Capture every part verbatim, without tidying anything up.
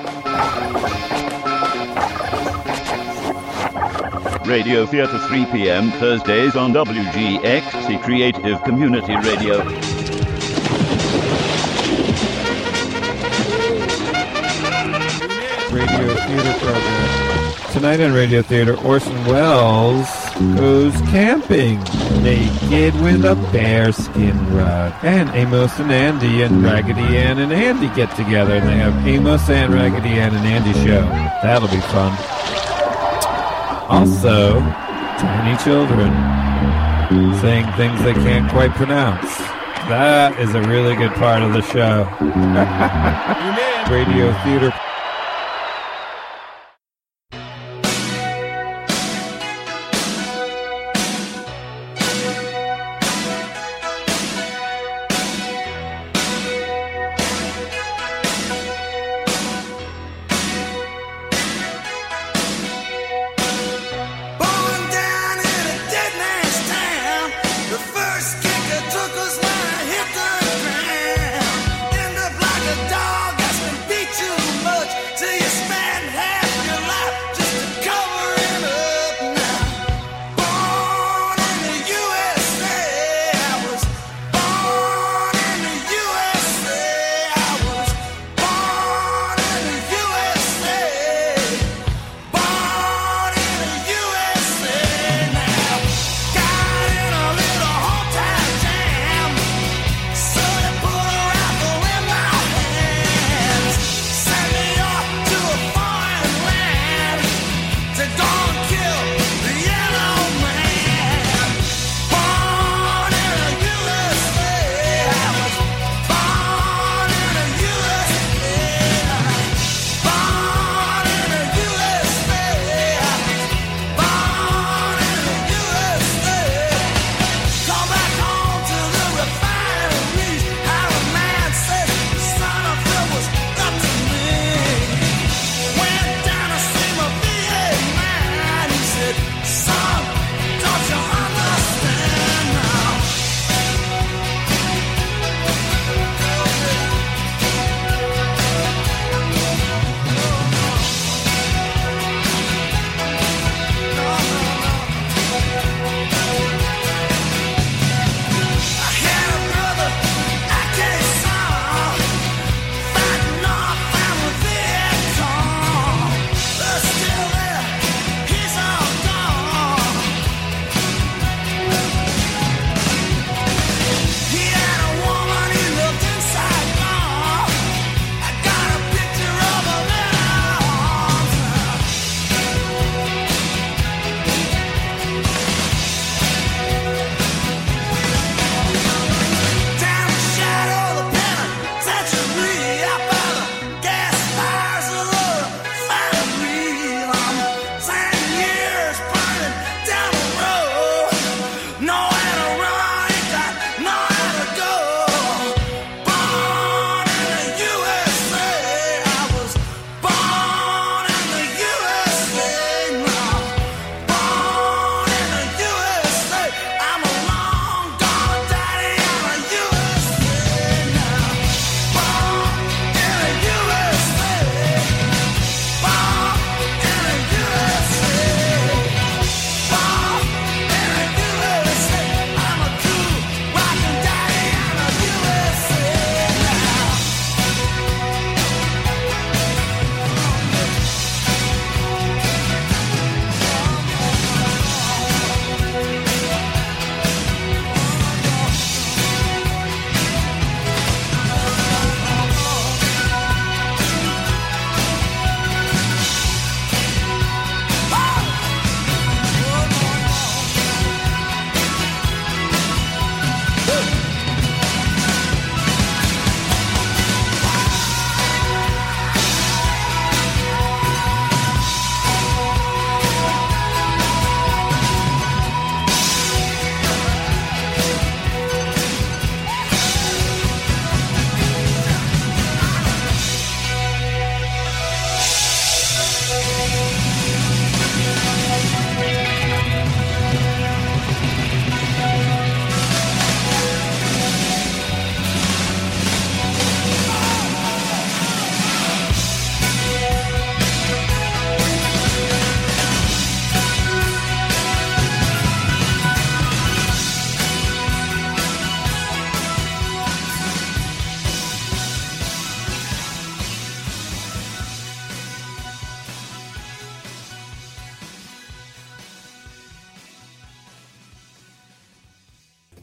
Radio Theatre three p.m. Thursdays on W G X, the Creative Community Radio. Radio Theatre program. Tonight on Radio Theatre, Orson Welles goes camping naked with a bearskin rug. And Amos and Andy and Raggedy Ann and Andy get together and they have Amos and Raggedy Ann and Andy show. That'll be fun. Also, tiny children saying things they can't quite pronounce. That is a really good part of the show. Radio Theatre. Took us when I hit the ground. End up like a dog that's been beat too much.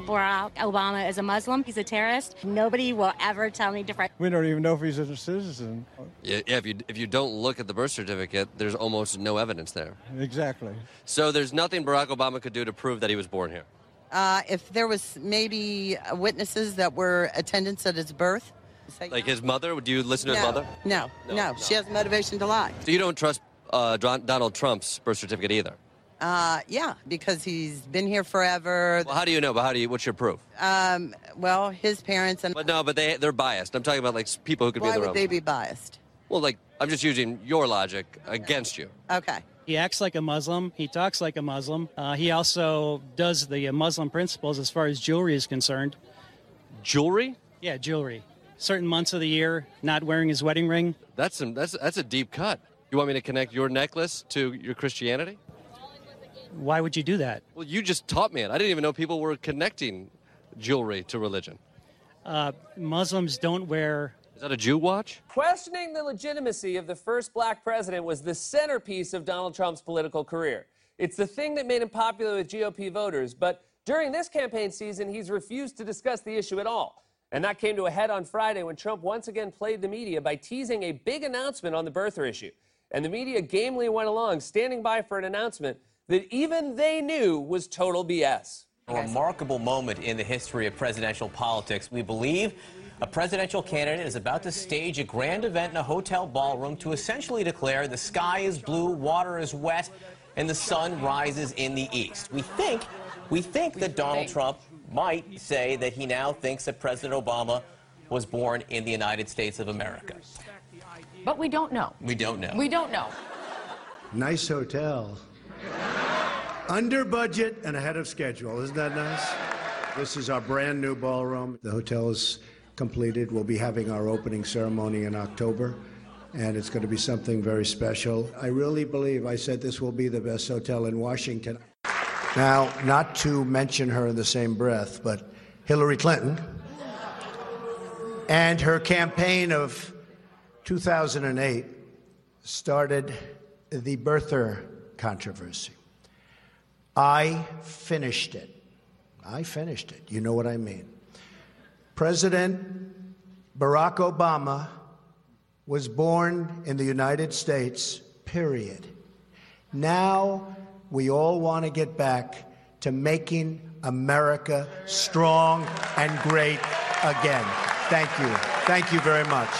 Barack Obama is a Muslim. He's a terrorist. Nobody will ever tell me different. We don't even know if he's a citizen. Yeah, yeah, if you if you don't look at the birth certificate, there's almost no evidence there. Exactly. So there's nothing Barack Obama could do to prove that he was born here? Uh, if there was maybe witnesses that were attendants at his birth. Like his mother? Do you listen to no, his mother? No, no, no, no. She has motivation to lie. So you don't trust uh, Donald Trump's birth certificate either? Uh, yeah, because he's been here forever. Well, how do you know? But how do you? What's your proof? Um, well, his parents and. But no, but they they're biased. I'm talking about like people who could Why be in the would room. they be biased? Well, like I'm just using your logic against you. Okay. He acts like a Muslim. He talks like a Muslim. Uh, he also does the Muslim principles as far as jewelry is concerned. Jewelry? Yeah, jewelry. Certain months of the year, not wearing his wedding ring. That's some, that's that's a deep cut. You want me to connect your necklace to your Christianity? Why would you do that? Well, you just taught me it. I didn't even know people were connecting jewelry to religion. Uh, Muslims don't wear... Is that a Jew watch? Questioning the legitimacy of the first black president was the centerpiece of Donald Trump's political career. It's the thing that made him popular with G O P voters, but during this campaign season, he's refused to discuss the issue at all. And that came to a head on Friday when Trump once again played the media by teasing a big announcement on the birther issue. And the media gamely went along, standing by for an announcement that even they knew was total B S. A remarkable moment in the history of presidential politics. We believe a presidential candidate is about to stage a grand event in a hotel ballroom to essentially declare the sky is blue, water is wet, and the sun rises in the east. We think, we think that Donald Trump might say that he now thinks that President Obama was born in the United States of America. But we don't know. We don't know. We don't know. Nice hotel. Under budget and ahead of schedule. Isn't that nice? This is our brand new ballroom. The hotel is completed. We'll be having our opening ceremony in October, and it's going to be something very special. I really believe I said this will be the best hotel in Washington. Now, not to mention her in the same breath, but Hillary Clinton and her campaign of two thousand eight started the birther controversy. I finished it. I finished it. You know what I mean. President Barack Obama was born in the United States, period. Now we all want to get back to making America strong and great again. Thank you. Thank you very much.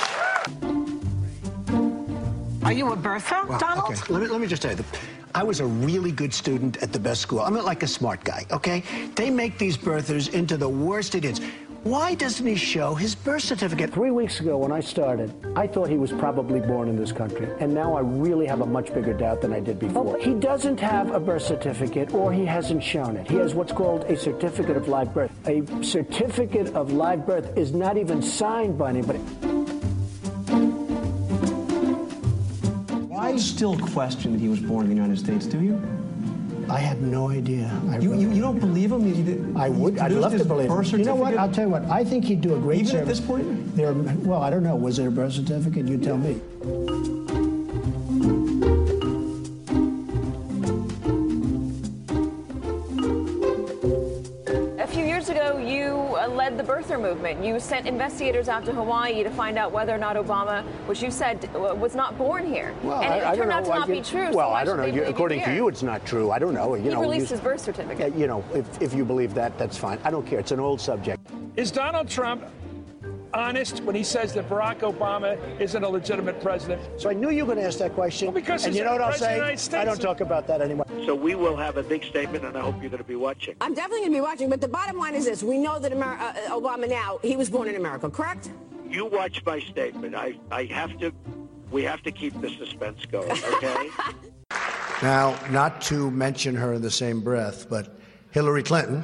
Are you a birther, well, Donald? Okay, let me, let me just tell you, the, I was a really good student at the best school. I'm not like a smart guy, okay? They make these birthers into the worst idiots. Why doesn't he show his birth certificate? Three weeks ago when I started, I thought he was probably born in this country. And now I really have a much bigger doubt than I did before. He doesn't have a birth certificate, or he hasn't shown it. He has what's called a certificate of live birth. A certificate of live birth is not even signed by anybody. I still question that he was born in the United States, do you? I had no idea. I you, really you you don't believe him? You, I would. I'd love to believe him. You know what? I'll tell you what. I think he'd do a great Even service. at this point? There, well, I don't know. Was there a birth certificate? You tell me. A few years ago, you uh, led the birther movement. You sent investigators out to Hawaii to find out whether or not Obama, which you said uh, was not born here. Well, and it I, I turned don't out know. to not I, be true. Well, so I don't know. You, according to you, it's not true. I don't know. You he know, released you, his birth certificate. You know, if, if you believe that, that's fine. I don't care. It's an old subject. Is Donald Trump honest when he says that Barack Obama isn't a legitimate president? So I knew you were going to ask that question. Well, because and he's you know what I'll president say? I don't talk about that anymore. So we will have a big statement, and I hope you're going to be watching. I'm definitely going to be watching, but the bottom line is this. We know that Amer uh, Obama now, he was born in America, correct? You watch my statement. I, I have to, we have to keep the suspense going, okay? Now, not to mention her in the same breath, but Hillary Clinton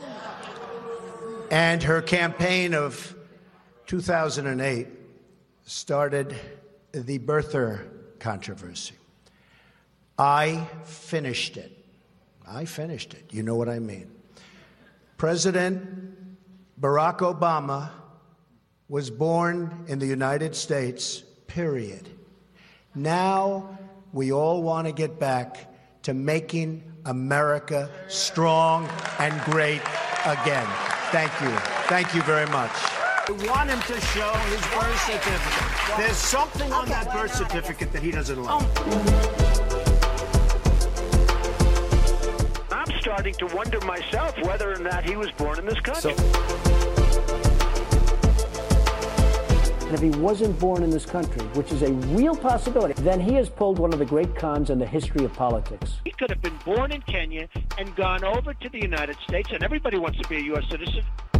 and her campaign of two thousand eight started the birther controversy. I finished it. I finished it. You know what I mean. President Barack Obama was born in the United States, period. Now we all want to get back to making America strong and great again. Thank you. Thank you very much. I want him to show his birth certificate. There's something on that birth certificate that he doesn't like. I'm starting to wonder myself whether or not he was born in this country. And if he wasn't born in this country, which is a real possibility, then he has pulled one of the great cons in the history of politics. He could have been born in Kenya and gone over to the United States, and everybody wants to be a U S citizen.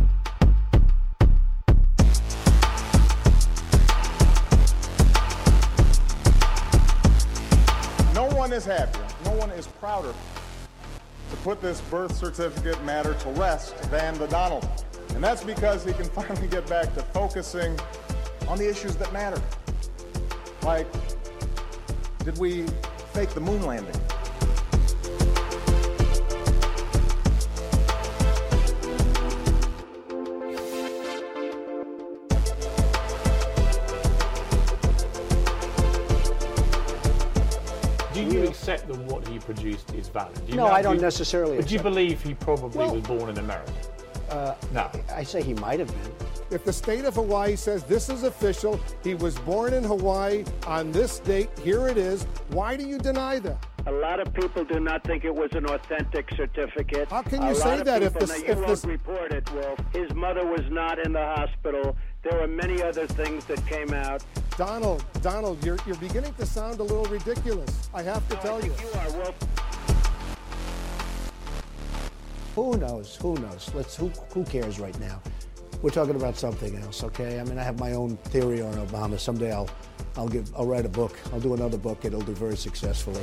No one is happier, no one is prouder to put this birth certificate matter to rest than the Donald. And that's because he can finally get back to focusing on the issues that matter. Like, did we fake the moon landing? Do you accept that what he produced is valid? Do you No, know- I don't do you- necessarily But do you accept it. believe he probably Well- was born in America? Uh, No. I say he might have been. If the state of Hawaii says this is official, he was born in Hawaii on this date, here it is, why do you deny that? A lot of people do not think it was an authentic certificate. How can you a say lot of that if people, this- now, you if won't this- report it, Wolf. His mother was not in the hospital. There were many other things that came out. Donald, Donald, you're, you're beginning to sound a little ridiculous. I have to No, tell I you. think you are, Wolf. Who knows? Who knows? Let's. Who, who cares right now? We're talking about something else, okay? I mean, I have my own theory on Obama. Someday I'll, I'll give, I'll write a book. I'll do another book. It'll do very successfully.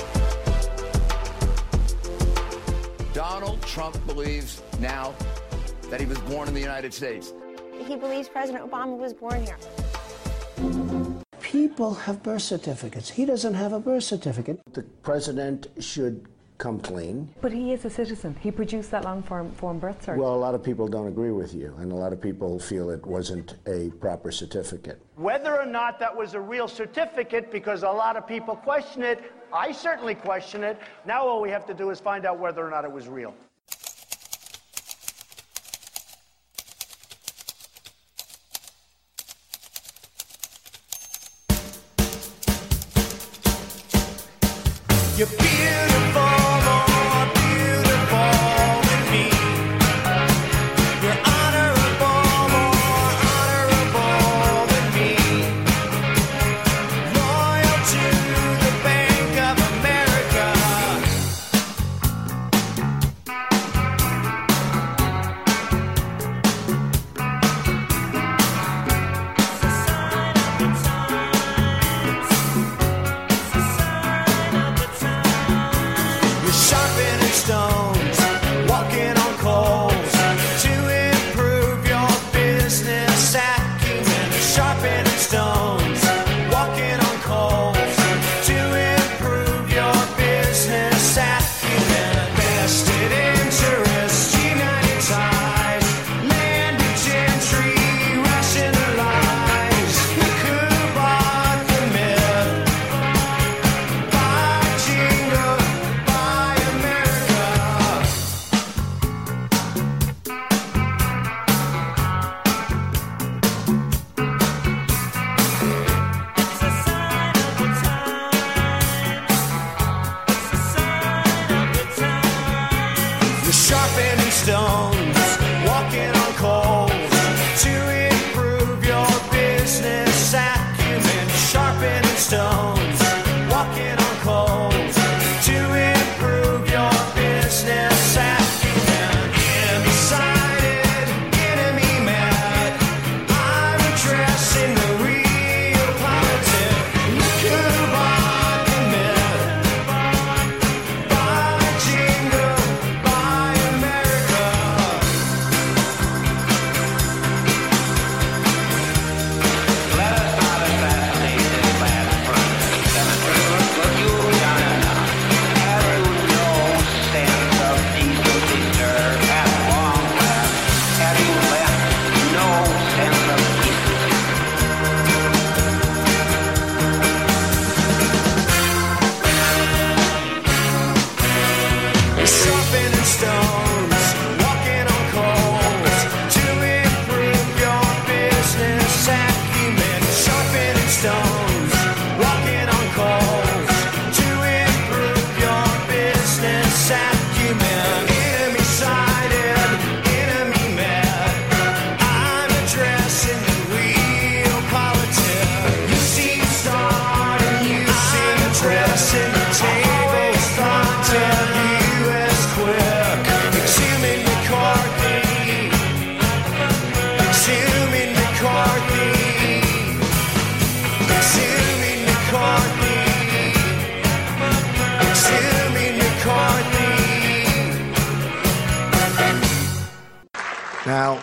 Donald Trump believes now that he was born in the United States. He believes President Obama was born here. People have birth certificates. He doesn't have a birth certificate. The president should come clean. But he is a citizen. He produced that long form, form birth cert. Well, a lot of people don't agree with you, and a lot of people feel it wasn't a proper certificate. Whether or not that was a real certificate, because a lot of people question it, I certainly question it. Now all we have to do is find out whether or not it was real. You're beautiful, more beautiful than me. You're honorable, more honorable than me. Loyal to the Bank of America. It's a sign of the times. It's a sign of the times.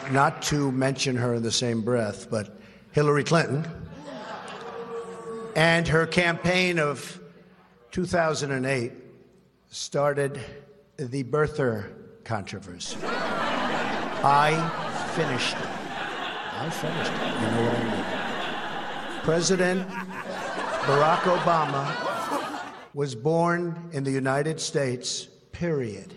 not to mention her in the same breath, but Hillary Clinton and her campaign of two thousand eight started the birther controversy. I finished it. I finished it. You know what I mean? President Barack Obama was born in the United States, period.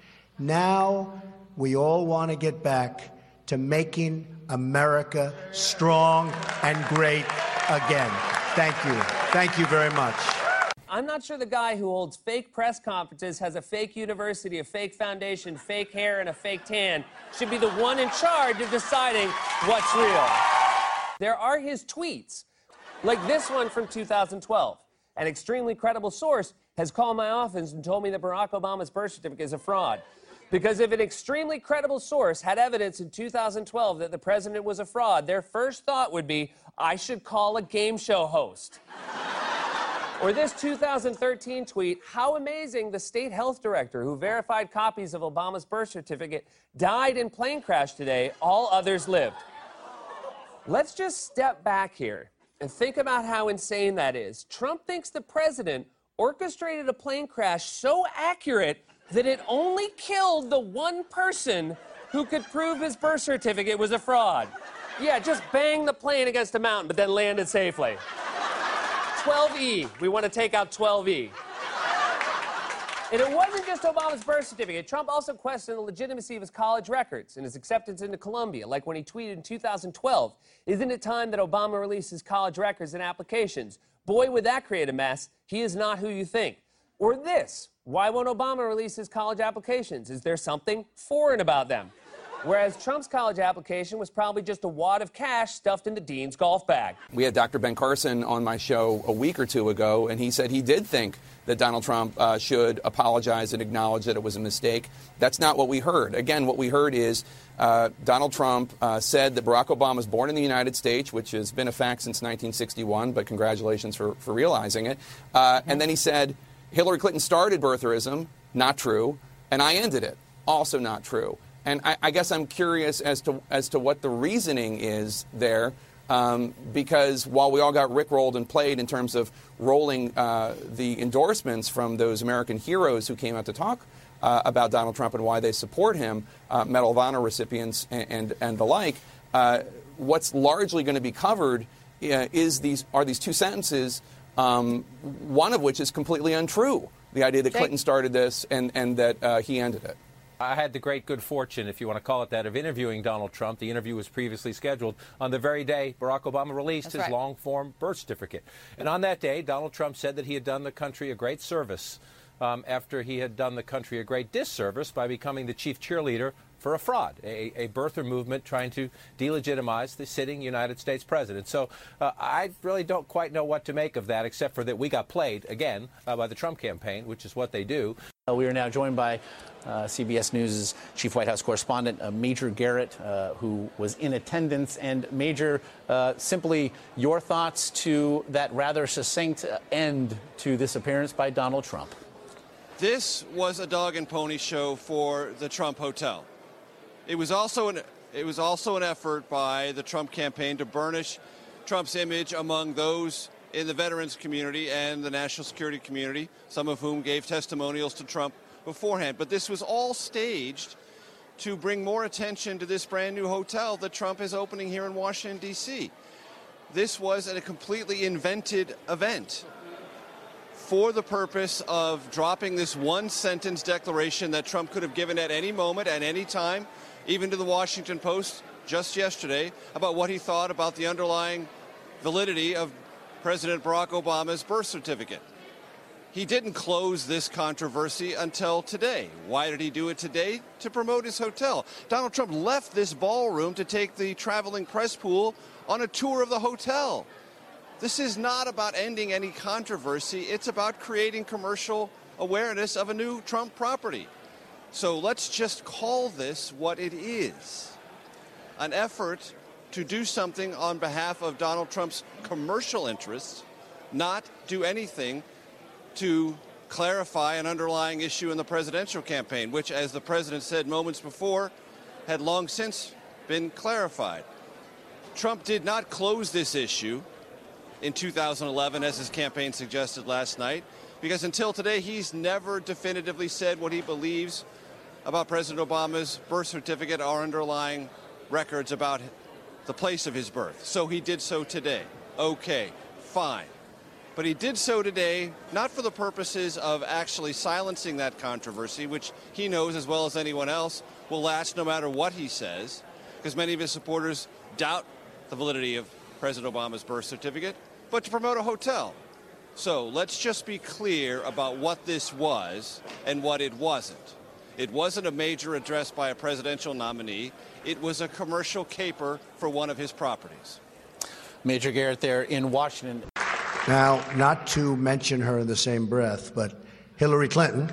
Now we all want to get back to making America strong and great again. Thank you. Thank you very much. I'm not sure the guy who holds fake press conferences, has a fake university, a fake foundation, fake hair, and a fake tan should be the one in charge of deciding what's real. There are his tweets, like this one from two thousand twelve. An extremely credible source has called my office and told me that Barack Obama's birth certificate is a fraud. Because if an extremely credible source had evidence in two thousand twelve that the president was a fraud, their first thought would be, I should call a game show host. Or this two thousand thirteen tweet, how amazing the state health director who verified copies of Obama's birth certificate died in plane crash today, all others lived. Let's just step back here and think about how insane that is. Trump thinks the president orchestrated a plane crash so accurate that it only killed the one person who could prove his birth certificate was a fraud. Yeah, just bang the plane against a mountain, but then landed safely. twelve E. We want to take out twelve E. And it wasn't just Obama's birth certificate. Trump also questioned the legitimacy of his college records and his acceptance into Columbia, like when he tweeted in two thousand twelve, isn't it time that Obama releases college records and applications? Boy, would that create a mess. He is not who you think. Or this, why won't Obama release his college applications? Is there something foreign about them? Whereas Trump's college application was probably just a wad of cash stuffed into Dean's golf bag. We had Doctor Ben Carson on my show a week or two ago, and he said he did think that Donald Trump uh, should apologize and acknowledge that it was a mistake. That's not what we heard. Again, what we heard is uh, Donald Trump uh, said that Barack Obama was born in the United States, which has been a fact since nineteen sixty-one, but congratulations for, for realizing it. Uh, and then he said Hillary Clinton started birtherism, not true, and I ended it, also not true. And I, I guess I'm curious as to as to what the reasoning is there, um, because while we all got rickrolled and played in terms of rolling uh, the endorsements from those American heroes who came out to talk uh, about Donald Trump and why they support him, uh, Medal of Honor recipients and and, and the like, uh, what's largely going to be covered uh, is these are these two sentences, um, one of which is completely untrue. The idea that Clinton started this and and that uh, he ended it. I had the great good fortune, if you want to call it that, of interviewing Donald Trump. The interview was previously scheduled on the very day Barack Obama released That's his right. long-form birth certificate. And on that day, Donald Trump said that he had done the country a great service um, after he had done the country a great disservice by becoming the chief cheerleader for a fraud, a, a birther movement trying to delegitimize the sitting United States president. So uh, I really don't quite know what to make of that, except for that we got played, again, uh, by the Trump campaign, which is what they do. We are now joined by uh, C B S News' chief White House correspondent, uh, Major Garrett, uh, who was in attendance. And Major, uh, simply your thoughts to that rather succinct end to this appearance by Donald Trump. This was a dog and pony show for the Trump Hotel. It was also an it was also an effort by the Trump campaign to burnish Trump's image among those in the veterans community and the national security community, some of whom gave testimonials to Trump beforehand. But this was all staged to bring more attention to this brand new hotel that Trump is opening here in Washington, D C. This was a completely invented event for the purpose of dropping this one-sentence declaration that Trump could have given at any moment, at any time, even to the Washington Post just yesterday, about what he thought about the underlying validity of President Barack Obama's birth certificate. He didn't close this controversy until today. Why did he do it today? To promote his hotel. Donald Trump left this ballroom to take the traveling press pool on a tour of the hotel. This is not about ending any controversy. It's about creating commercial awareness of a new Trump property. So let's just call this what it is. An effort to do something on behalf of Donald Trump's commercial interests, not do anything to clarify an underlying issue in the presidential campaign, which, as the president said moments before, had long since been clarified. Trump did not close this issue in two thousand eleven, as his campaign suggested last night, because until today, he's never definitively said what he believes about President Obama's birth certificate or underlying records about the place of his birth. So he did so today. Okay, fine. But he did so today not for the purposes of actually silencing that controversy, which he knows as well as anyone else will last no matter what he says, because many of his supporters doubt the validity of President Obama's birth certificate, but to promote a hotel. So let's just be clear about what this was and what it wasn't. It wasn't a major address by a presidential nominee. It was a commercial caper for one of his properties. Major Garrett there in Washington. Now, not to mention her in the same breath, but Hillary Clinton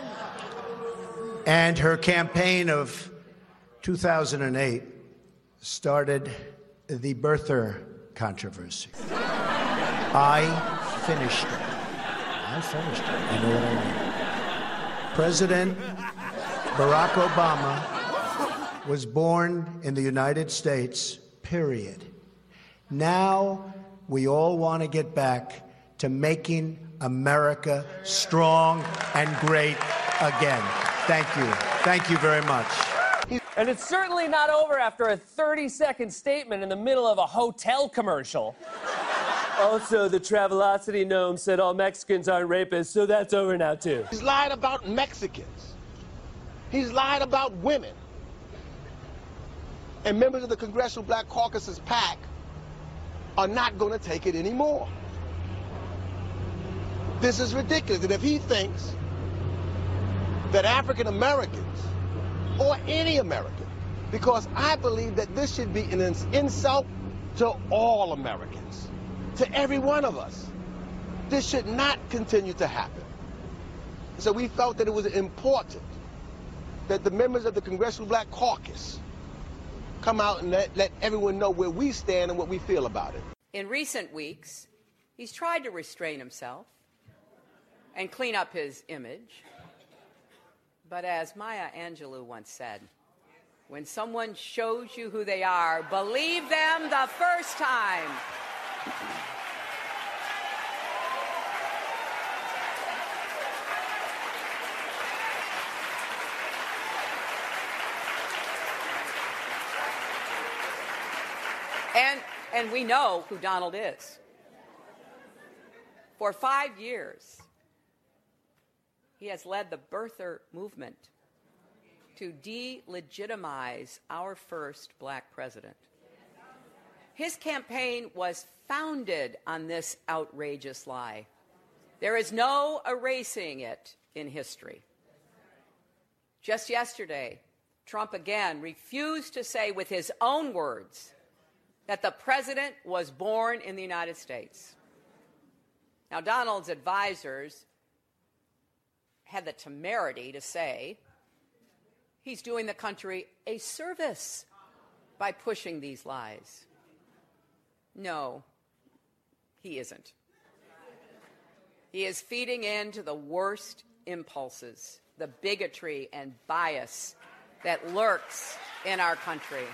and her campaign of two thousand eight started the birther controversy. I finished it. I finished it. You know what I mean? President Barack Obama was born in the United States, period. Now we all want to get back to making America strong and great again. Thank you. Thank you very much. And it's certainly not over after a thirty-second statement in the middle of a hotel commercial. Also, the Travelocity gnome said all Mexicans aren't rapists, so that's over now, too. He's lied about Mexicans. He's lied about women. And members of the Congressional Black Caucus's PAC are not going to take it anymore. This is ridiculous. And if he thinks that African Americans, or any American, because I believe that this should be an insult to all Americans, to every one of us. This should not continue to happen. So we felt that it was important that the members of the Congressional Black Caucus come out and let, let everyone know where we stand and what we feel about it. In recent weeks, he's tried to restrain himself and clean up his image. But as Maya Angelou once said, when someone shows you who they are, believe them the first time. And, and we know who Donald is. For five years, he has led the birther movement to delegitimize our first black president. His campaign was founded on this outrageous lie. There is no erasing it in history. Just yesterday, Trump again refused to say with his own words that the president was born in the United States. Now, Donald's advisors had the temerity to say he's doing the country a service by pushing these lies. No, he isn't. He is feeding into the worst impulses, the bigotry and bias that lurks in our country.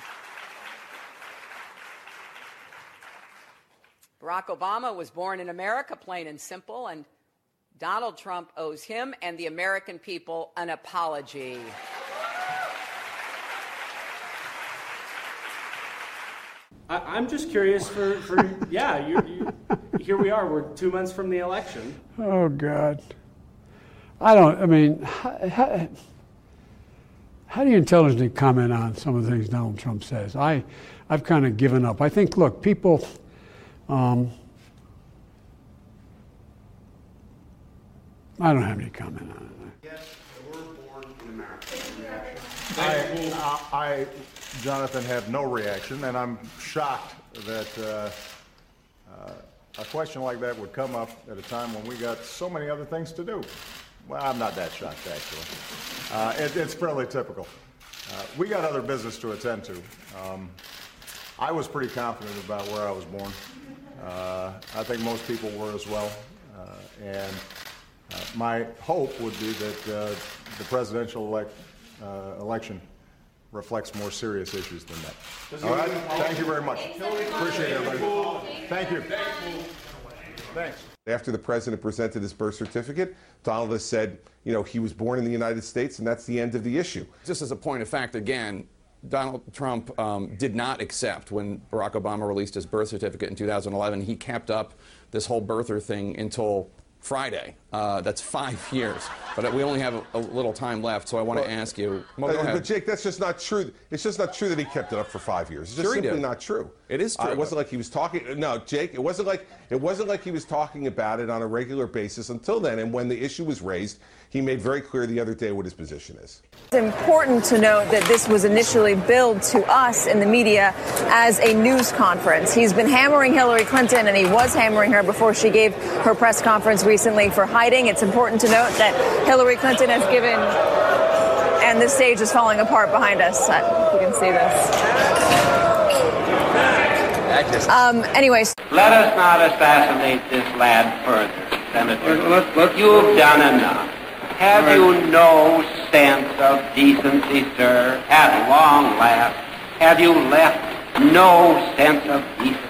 Barack Obama was born in America, plain and simple, and Donald Trump owes him and the American people an apology. I, I'm just curious for, for yeah, you, you, here we are, we're two months from the election. Oh, God. I don't, I mean, how, how, how do you intelligently comment on some of the things Donald Trump says? I, I've kind of given up. I think, look, people, um, I don't have any comment on it. Yes, we're born in America. I, I, I, Jonathan, have no reaction, and I'm shocked that uh, uh, a question like that would come up at a time when we got so many other things to do. Well, I'm not that shocked, actually. Uh, it, it's fairly typical. Uh, we got other business to attend to. Um, I was pretty confident about where I was born. Uh, I think most people were as well. Uh, and uh, my hope would be that uh, the presidential elect, uh, election reflects more serious issues than that. All right? Thank you very much. Appreciate it, everybody. Thank you. Thanks. After the president presented his birth certificate, Donald has said, you know, he was born in the United States, and that's the end of the issue. Just as a point of fact, again, Donald Trump um, did not accept when Barack Obama released his birth certificate in two thousand eleven. He kept up this whole birther thing until Friday. Uh, that's five years. But we only have a, a little time left, so I want to well, ask you. Well, uh, but Jake, that's just not true. It's just not true that he kept it up for five years. It's just sure simply not true. It is true. Uh, it wasn't like he was talking. No, Jake, it wasn't like it wasn't like he was talking about it on a regular basis until then. And when the issue was raised, he made very clear the other day what his position is. It's important to note that this was initially billed to us in the media as a news conference. He's been hammering Hillary Clinton, and he was hammering her before she gave her press conference recently for hiding. It's important to note that Hillary Clinton has given, and this stage is falling apart behind us. I don't know if you can see this. Um, anyways. Let us not assassinate this lad further, Senator. Look, look, you've done enough. Have right. you no sense of decency, sir? At long last, have you left no sense of decency?